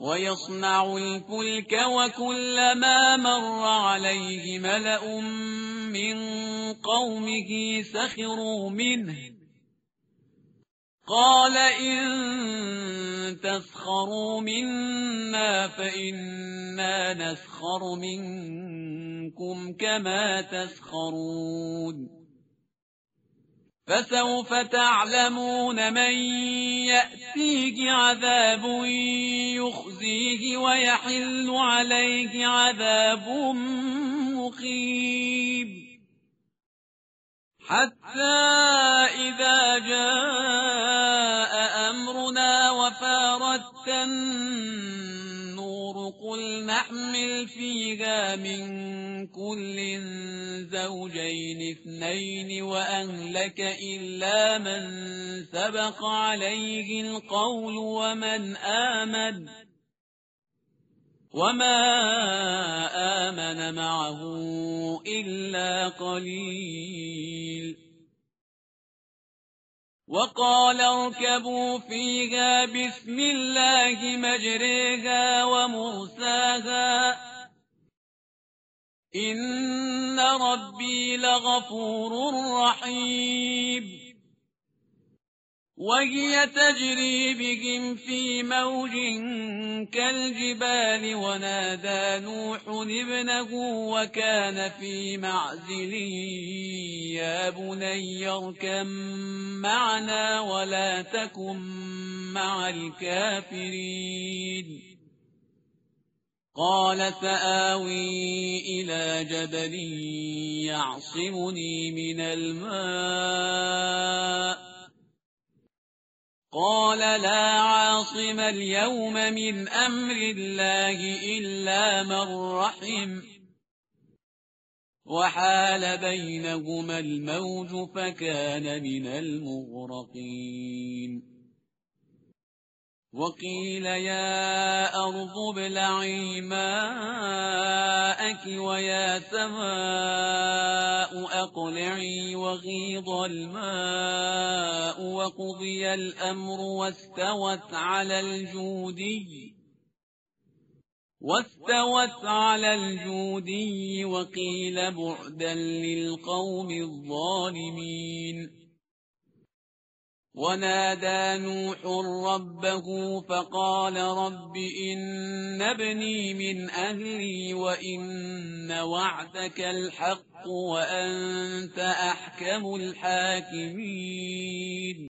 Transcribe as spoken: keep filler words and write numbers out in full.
ويصنع الفلك وكلما مر عليه ملأ من قومه سخروا منه قال إن تسخروا منا فإنا نسخر منكم كما تسخرون فسوف تعلمون من يأتيه عذاب يخزيه ويحل عليه عذاب مقيم حتى إذا جاء أمرنا وفارت النور قل نحمل فيها من كل زوجين اثنين وأهلك إلا من سبق عليه القول ومن آمن وما آمن معه إلا قليل وقال اركبوا فيها بسم الله مجريها ومرساها إن ربي لغفور رحيم وهي تجري بهم في موج كالجبال ونادى نوح ابنه وكان في معزل يا بني اركب معنا ولا تكن مع الكافرين قال سآوي إلى جبل يعصمني من الماء قال لا عاصم اليوم من أمر الله إلا من رحم وحال بينهما الموج فكان من المغرقين وقيل يا أرض ابلعي ماءك ويا سماء أقلعي وغيض الماء وقضي الأمر واستوت على الجودي واستوت على الجودي وقيل بعدا للقوم الظالمين ونادى نوح ربه فقال رب إن ابني من أهلي وإن وعدك الحق وأنت أحكم الحاكمين